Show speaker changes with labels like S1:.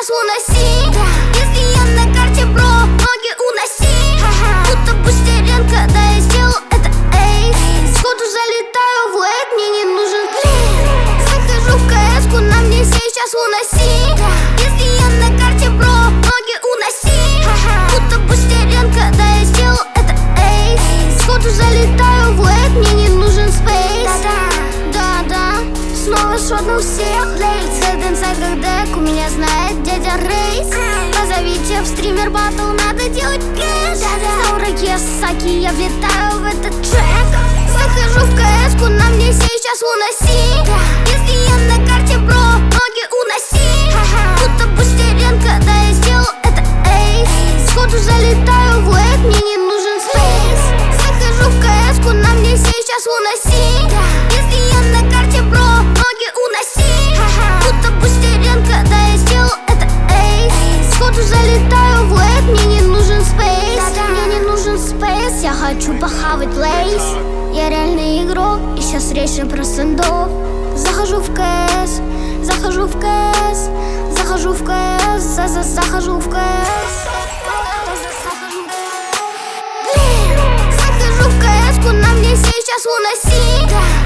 S1: сейчас уноси. Если я на карте, бро, ноги уноси. Будто бустеренка, да я сделал это, эй. Сходу залетаю в лейк, мне не нужен клин. Захожу в КС-ку, на мне сейчас уноси. Если я на карте, бро, ноги уноси. Будто бустеренка, да я сделал это, эй. Сходу залетаю в лейк, мне не нужен спейс. Да-да, снова шотнул всех. Head inside как дек, у меня знает дядя Рейс. Позовите в стример батл, надо делать кэш. Саура Киясаки, я влетаю в этот трек. Захожу в КС-ку, на мне сейчас уноси. Если я на карте, бро, ноги уноси. Будто бустеренка, да я сделал это, эй. Сходу залетаю в лейк, мне не нужен спейс. Захожу в КС-ку, на мне сейчас уноси. Если я на карте, бро, ноги уноси. Будто бустеренка, да я сделал это, эй. Сходу залетаю в лейк, мне не нужен спейс. Мне не нужен спейс, я хочу похавать лейс. Я реальный игрок, и сейчас речь не про стендов. Захожу в КС, захожу в КС, захожу в КС, захожу в КС. Захожу в КС-ку, на мне сейчас уноси.